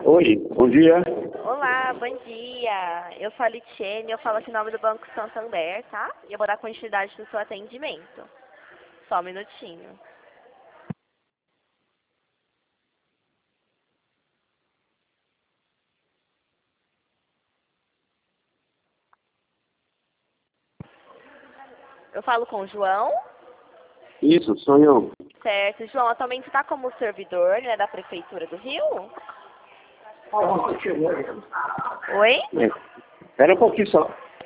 Oi, bom dia. Olá, bom dia. Eu sou a Litiene, eu falo aqui em nome do Banco Santander, tá? E eu vou dar continuidade no seu atendimento. Só um minutinho. Eu falo com o João. Isso, sou eu. Certo. João, atualmente está como servidor, né, da Prefeitura do Rio? Oi? Espera um pouquinho só.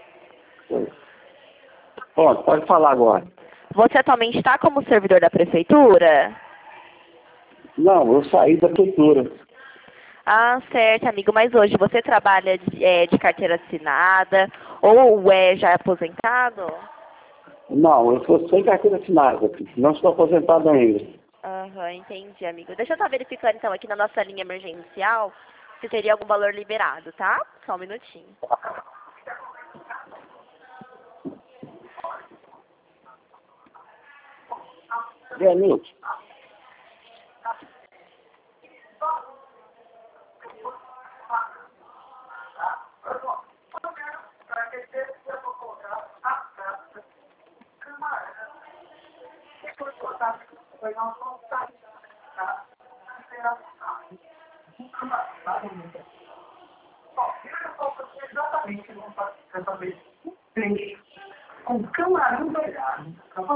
Pode falar agora. Você atualmente está como servidor da Prefeitura? Não, eu saí da prefeitura. Ah, certo, amigo. Mas hoje você trabalha de carteira assinada ou é já aposentado? Não, eu sou sem carteira assinada. Não estou aposentado ainda. Aham, entendi, amigo. Deixa eu estar verificando então aqui na nossa linha emergencial se teria algum valor liberado, tá? Só um minutinho. Denilson. Com camarão dourado,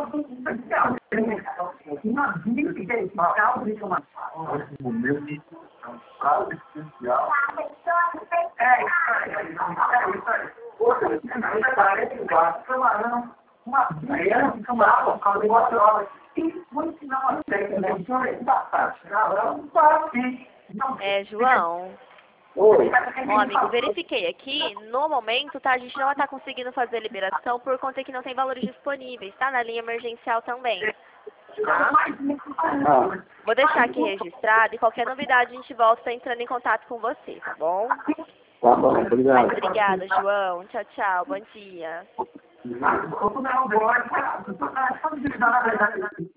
navio que tem caldo de camarão. Esse momento é um prato especial. É isso aí. Outra, parece um gato, camarão, uma baiana de camarão, caldo de camarão. E vou ensinar uma técnica de batata. João. Oi. Ó, amigo, verifiquei aqui. No momento, tá? A gente não vai estar conseguindo fazer a liberação por conta que não tem valores disponíveis, tá? Na linha emergencial também. Tá? Ah, Vou deixar aqui registrado e qualquer novidade a gente volta entrando em contato com você, tá bom? tá bom, obrigado. Obrigada, João. Tchau, tchau. Bom dia.